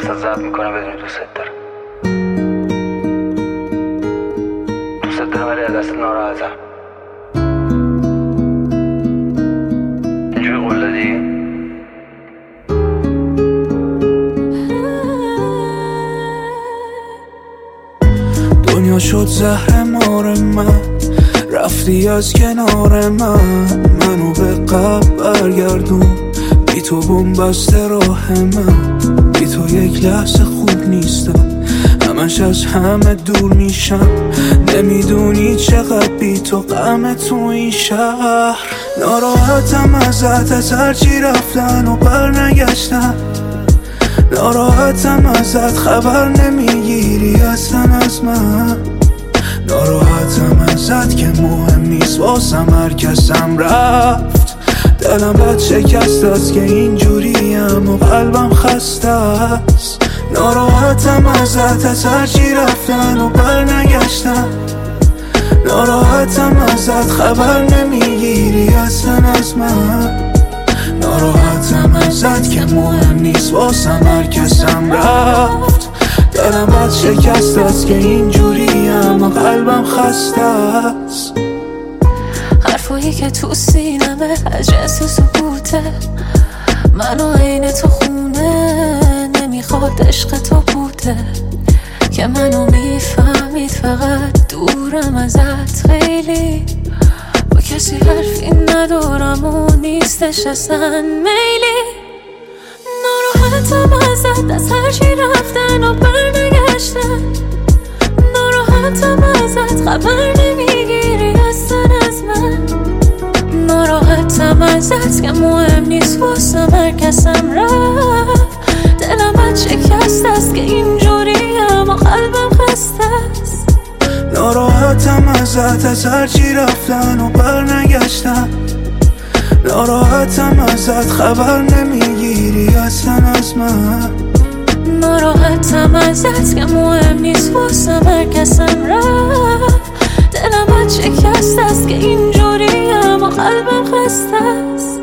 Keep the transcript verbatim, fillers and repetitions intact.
دستت ضبط میکنه بدونی دوست دارم. دوست دارم ولی از دست ناراحتم. اینجوری قول دادی؟ دنیا شد زهر مار من، رفتی از کنار من، منو به قبل برگردون. بی تو بن‌بسته راه من، بی تو یک لحظه خوب نیستم، همش از همه دور میشم. نمیدونی چقدر بی تو غم تو این شهر. ناراحتم ازت، از هرچی رفتن و بر نگشتن. ناراحتم ازت، خبر نمیگیری اصلا از من. ناراحتم ازت که مهم نیست واسم هر کسم رفت. دلم بد شکست است که اینجوریم و قلبم خسته است. ناراحتم ازت، از هرچی رفتن و بر نگشتن. ناراحتم ازت، خبر نمیگیری اصلا از من. ناراحتم ازت که مهم نیست واسم هر کسم رفت. دلم بد شکست است که اینجوریم و قلبم خسته است. حرفایی که تو سینمه از جنس سکوته، منو عین تو خونه نمیخواد عشق تو بوده. که منو میفهمید فقط دورم ازت خیلی، با کسی حرفی ندارم و نیستش اصلا میلی. ناراحتم ازت، از هرچی رفتن و بر نگشتن. ناراحتم ازت، خبر نمیگیری اصلا از من. ناراحتم ازت که مهم نیست واسم هر کسم رفت. دلم بد شکست است که اینجوریم و قلبم خسته است. ناراحتم ازت، از هرچی رفتن و بر نگشتن. ناراحتم ازت، خبر نمیگیری اصلا از من. ناراحتم ازت که مهم نیست واسم هر کسم رفت. دلم بد شکست است که اینجوریم و قلبم خسته است.